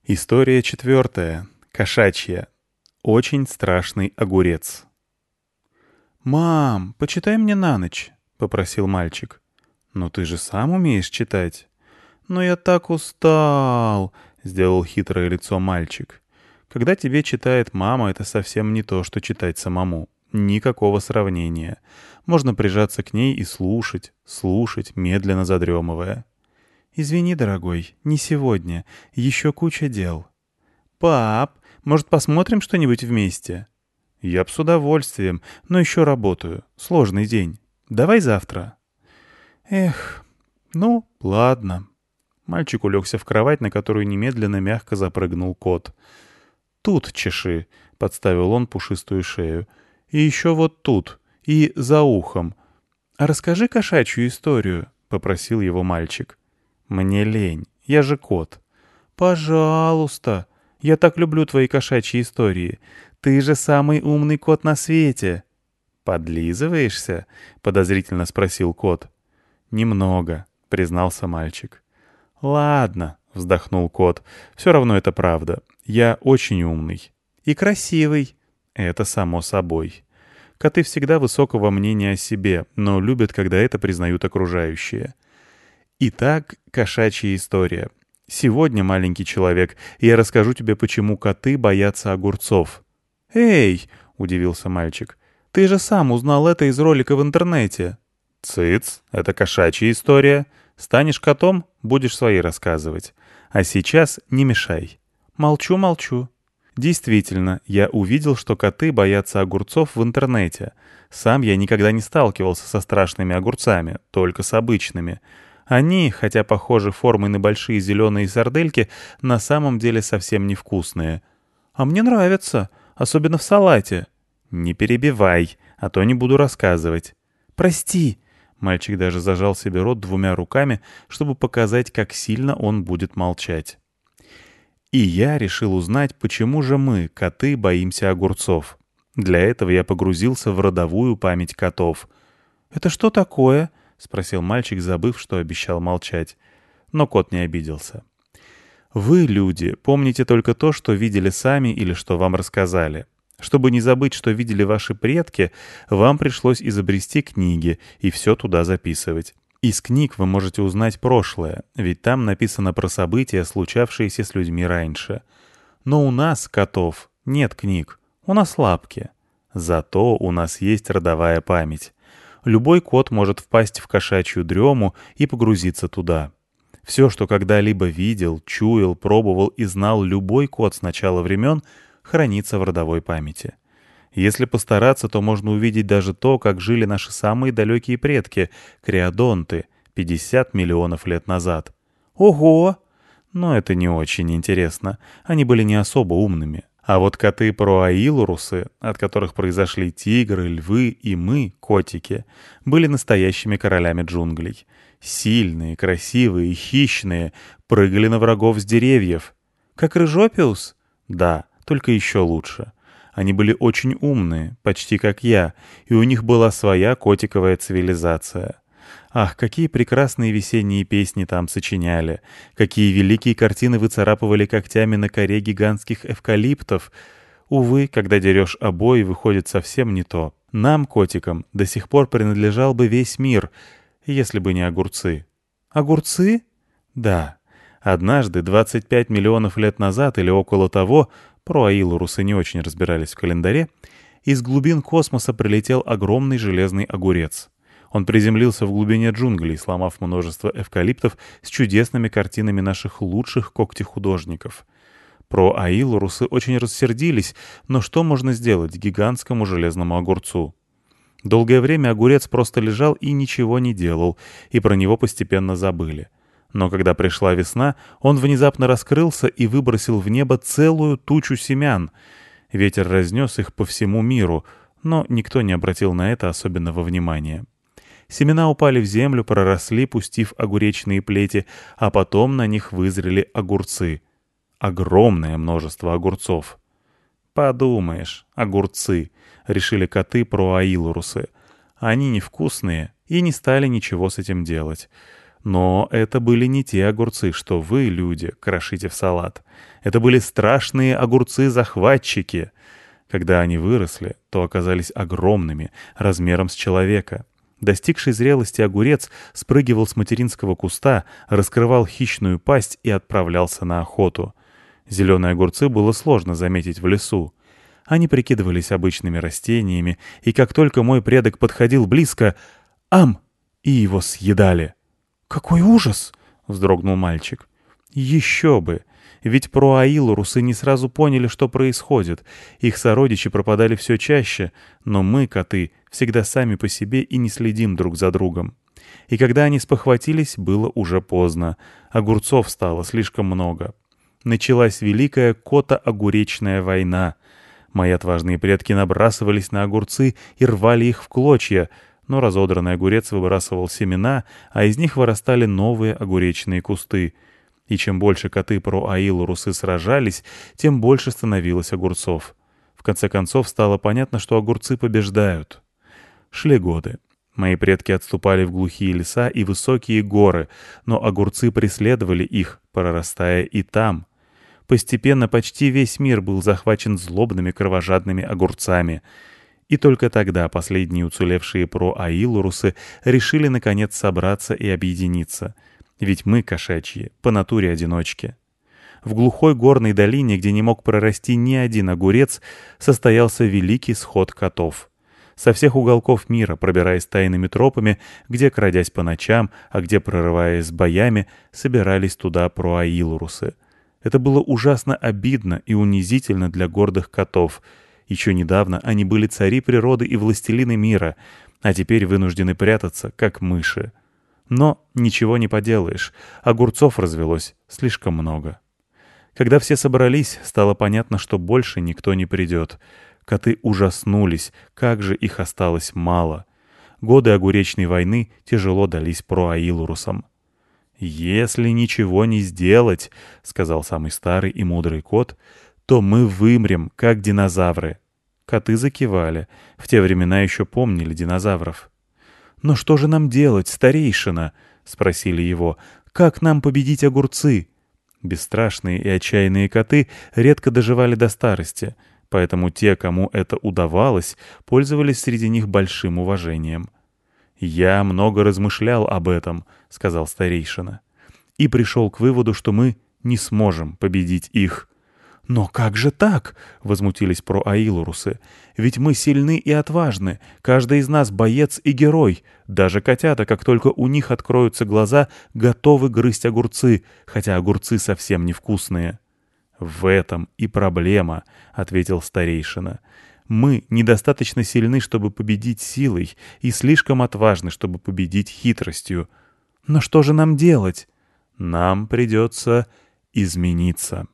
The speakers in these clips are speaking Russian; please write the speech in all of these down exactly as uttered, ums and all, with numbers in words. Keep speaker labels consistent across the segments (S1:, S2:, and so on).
S1: История четвертая. Кошачья. Очень страшный огурец. «Мам, почитай мне на ночь», — попросил мальчик. «Но ты же сам умеешь читать». «Но я так устал», — сделал хитрое лицо мальчик. «Когда тебе читает мама, это совсем не то, что читать самому. Никакого сравнения. Можно прижаться к ней и слушать, слушать, медленно задремывая». «Извини, дорогой, не сегодня. Еще куча дел». «Пап, может, посмотрим что-нибудь вместе?» «Я б с удовольствием, но еще работаю. Сложный день. Давай завтра». «Эх, ну, ладно». Мальчик улегся в кровать, на которую немедленно мягко запрыгнул кот. «Тут чеши», — подставил он пушистую шею. «И еще вот тут, и за ухом. А расскажи кошачью историю», — попросил его мальчик. «Мне лень, я же кот». «Пожалуйста, я так люблю твои кошачьи истории. Ты же самый умный кот на свете». «Подлизываешься?» — подозрительно спросил кот. «Немного», — признался мальчик. «Ладно», — вздохнул кот, — «все равно это правда. Я очень умный. И красивый. Это само собой. Коты всегда высокого мнения о себе, но любят, когда это признают окружающие». Итак, кошачья история. Сегодня, маленький человек, я расскажу тебе, почему коты боятся огурцов. «Эй!» — удивился мальчик. «Ты же сам узнал это из ролика в интернете». «Цыц, это кошачья история. Станешь котом — будешь свои рассказывать. А сейчас не мешай». «Молчу, молчу». Действительно, я увидел, что коты боятся огурцов в интернете. Сам я никогда не сталкивался со страшными огурцами, только с обычными. Они, хотя похожи формой на большие зеленые сардельки, на самом деле совсем невкусные. «А мне нравится, особенно в салате». «Не перебивай, а то не буду рассказывать». «Прости». Мальчик даже зажал себе рот двумя руками, чтобы показать, как сильно он будет молчать. И я решил узнать, почему же мы, коты, боимся огурцов. Для этого я погрузился в родовую память котов. «Это что такое?» — спросил мальчик, забыв, что обещал молчать. Но кот не обиделся. «Вы, люди, помните только то, что видели сами или что вам рассказали. Чтобы не забыть, что видели ваши предки, вам пришлось изобрести книги и все туда записывать. Из книг вы можете узнать прошлое, ведь там написано про события, случавшиеся с людьми раньше. Но у нас, котов, нет книг, у нас лапки. Зато у нас есть родовая память. Любой кот может впасть в кошачью дрему и погрузиться туда. Все, что когда-либо видел, чуял, пробовал и знал любой кот с начала времен, хранится в родовой памяти. Если постараться, то можно увидеть даже то, как жили наши самые далекие предки, криодонты, пятьдесят миллионов лет назад. Ого! Но это не очень интересно. Они были не особо умными. А вот коты-проаилурусы, от которых произошли тигры, львы и мы, котики, были настоящими королями джунглей. Сильные, красивые, хищные, прыгали на врагов с деревьев. Как рыжопиус? Да, только еще лучше. Они были очень умные, почти как я, и у них была своя котиковая цивилизация. Ах, какие прекрасные весенние песни там сочиняли, какие великие картины выцарапывали когтями на коре гигантских эвкалиптов. Увы, когда дерешь обои, выходит совсем не то. Нам, котикам, до сих пор принадлежал бы весь мир, если бы не огурцы. Огурцы? Да. Однажды, двадцать пять миллионов лет назад или около того, проаилурусы не очень разбирались в календаре, из глубин космоса прилетел огромный железный огурец. Он приземлился в глубине джунглей, сломав множество эвкалиптов с чудесными картинами наших лучших когтехудожников. Проаилурусы очень рассердились, но что можно сделать гигантскому железному огурцу? Долгое время огурец просто лежал и ничего не делал, и про него постепенно забыли. Но когда пришла весна, он внезапно раскрылся и выбросил в небо целую тучу семян. Ветер разнес их по всему миру, но никто не обратил на это особенного внимания. Семена упали в землю, проросли, пустив огуречные плети, а потом на них вызрели огурцы. Огромное множество огурцов. «Подумаешь, огурцы», — решили коты-проаилурусы. Они невкусные и не стали ничего с этим делать. Но это были не те огурцы, что вы, люди, крошите в салат. Это были страшные огурцы-захватчики. Когда они выросли, то оказались огромными, размером с человека. Достигший зрелости огурец спрыгивал с материнского куста, раскрывал хищную пасть и отправлялся на охоту. Зеленые огурцы было сложно заметить в лесу. Они прикидывались обычными растениями, и как только мой предок подходил близко, ам! И его съедали. «Какой ужас!» — вздрогнул мальчик. «Еще бы! Ведь про аилурусы не сразу поняли, что происходит. Их сородичи пропадали все чаще, но мы, коты, всегда сами по себе и не следим друг за другом. И когда они спохватились, было уже поздно. Огурцов стало слишком много. Началась великая кота-огуречная война. Мои отважные предки набрасывались на огурцы и рвали их в клочья, но разодранный огурец выбрасывал семена, а из них вырастали новые огуречные кусты. И чем больше коты про аилурусы сражались, тем больше становилось огурцов. В конце концов стало понятно, что огурцы побеждают. Шли годы. Мои предки отступали в глухие леса и высокие горы, но огурцы преследовали их, прорастая и там. Постепенно почти весь мир был захвачен злобными кровожадными огурцами. И только тогда последние уцелевшие про-аилурусы решили наконец собраться и объединиться. Ведь мы, кошачьи, по натуре одиночки. В глухой горной долине, где не мог прорасти ни один огурец, состоялся великий сход котов. Со всех уголков мира, пробираясь тайными тропами, где, крадясь по ночам, а где, прорываясь с боями, собирались туда про-аилурусы. Это было ужасно обидно и унизительно для гордых котов. Еще недавно они были цари природы и властелины мира, а теперь вынуждены прятаться, как мыши. Но ничего не поделаешь, огурцов развелось слишком много. Когда все собрались, стало понятно, что больше никто не придет. Коты ужаснулись, как же их осталось мало. Годы огуречной войны тяжело дались про-аилурусам. «Если ничего не сделать, — сказал самый старый и мудрый кот, — то мы вымрем, как динозавры». Коты закивали. В те времена еще помнили динозавров. «Но что же нам делать, старейшина?» — спросили его. «Как нам победить огурцы?» Бесстрашные и отчаянные коты редко доживали до старости, поэтому те, кому это удавалось, пользовались среди них большим уважением. «Я много размышлял об этом», — сказал старейшина, — «и пришел к выводу, что мы не сможем победить их». «Но как же так?» — возмутились про-аилурусы. «Ведь мы сильны и отважны, каждый из нас боец и герой. Даже котята, как только у них откроются глаза, готовы грызть огурцы, хотя огурцы совсем невкусные». «В этом и проблема», — ответил старейшина. «Мы недостаточно сильны, чтобы победить силой, и слишком отважны, чтобы победить хитростью. Но что же нам делать?» «Нам придется измениться».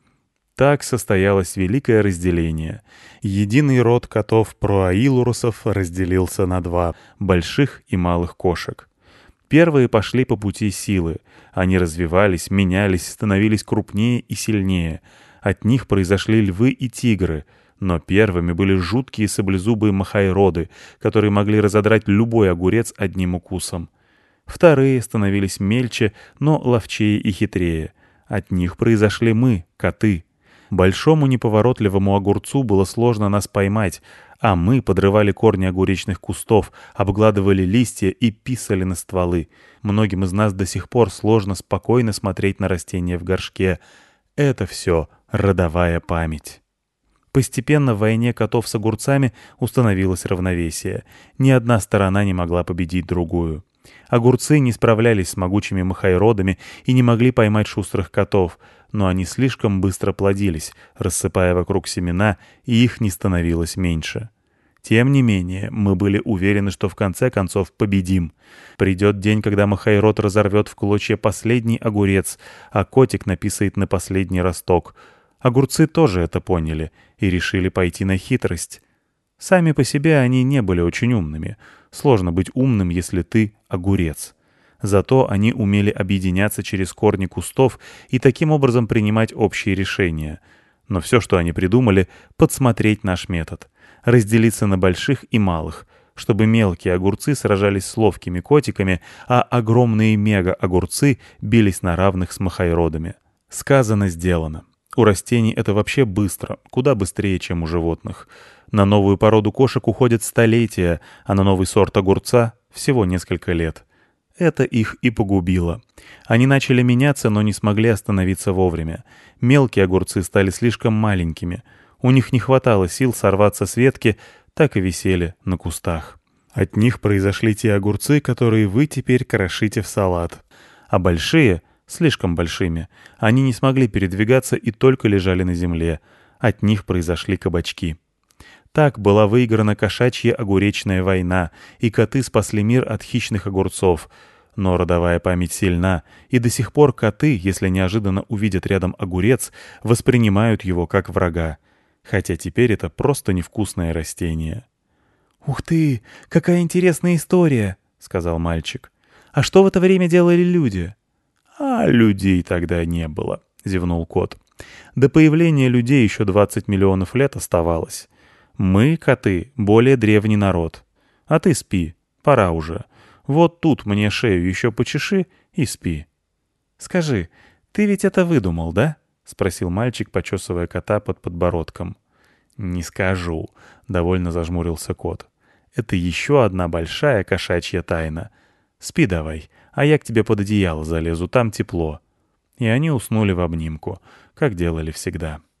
S1: Так состоялось великое разделение. Единый род котов про-аилурусов разделился на два — больших и малых кошек. Первые пошли по пути силы. Они развивались, менялись, становились крупнее и сильнее. От них произошли львы и тигры. Но первыми были жуткие саблезубые махайроды, которые могли разодрать любой огурец одним укусом. Вторые становились мельче, но ловчее и хитрее. От них произошли мы, коты. Большому неповоротливому огурцу было сложно нас поймать, а мы подрывали корни огуречных кустов, обгладывали листья и писали на стволы. Многим из нас до сих пор сложно спокойно смотреть на растения в горшке. Это все родовая память. Постепенно в войне котов с огурцами установилось равновесие. Ни одна сторона не могла победить другую. Огурцы не справлялись с могучими махайродами и не могли поймать шустрых котов, но они слишком быстро плодились, рассыпая вокруг семена, и их не становилось меньше. Тем не менее, мы были уверены, что в конце концов победим. Придет день, когда махайрод разорвет в клочья последний огурец, а котик написает на последний росток. Огурцы тоже это поняли и решили пойти на хитрость. Сами по себе они не были очень умными. Сложно быть умным, если ты огурец. Зато они умели объединяться через корни кустов и таким образом принимать общие решения. Но все, что они придумали — подсмотреть наш метод. Разделиться на больших и малых. чтобы мелкие огурцы сражались с ловкими котиками, а огромные мега-огурцы бились на равных с махайродами. Сказано, сделано. У растений это вообще быстро, куда быстрее, чем у животных. На новую породу кошек уходят столетия, а на новый сорт огурца — всего несколько лет. Это их и погубило. Они начали меняться, но не смогли остановиться вовремя. Мелкие огурцы стали слишком маленькими. У них не хватало сил сорваться с ветки, так и висели на кустах. От них произошли те огурцы, которые вы теперь крошите в салат. А большие, слишком большими, они не смогли передвигаться и только лежали на земле. От них произошли кабачки. Так была выиграна кошачья огуречная война, и коты спасли мир от хищных огурцов. Но родовая память сильна, и до сих пор коты, если неожиданно увидят рядом огурец, воспринимают его как врага. Хотя теперь это просто невкусное растение. «Ух ты, какая интересная история!» — сказал мальчик. «А что в это время делали люди?» «А людей тогда не было», — зевнул кот. «До появления людей еще двадцать миллионов лет оставалось. Мы, коты, более древний народ. А ты спи, пора уже. Вот тут мне шею еще почеши и спи». «Скажи, ты ведь это выдумал, да?» — спросил мальчик, почесывая кота под подбородком. «Не скажу», — довольно зажмурился кот. «Это еще одна большая кошачья тайна. Спи давай, а я к тебе под одеяло залезу, там тепло». И они уснули в обнимку, как делали всегда.